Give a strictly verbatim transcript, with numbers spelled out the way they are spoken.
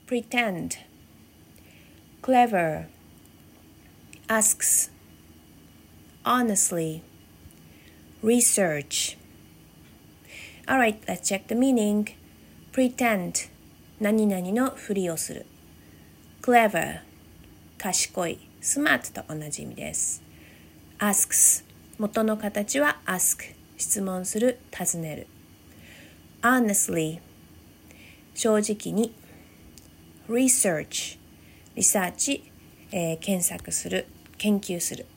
pretend, clever, asks, honestly, research. Alright, let's check the meaning. Pretend 何々のふりをする。Clever 賢い、スマートと同じ意味です。Asks 元の形は ask 質問する、尋ねる。Honestly 正直に。Research リサーチ、えー、検索する、研究する。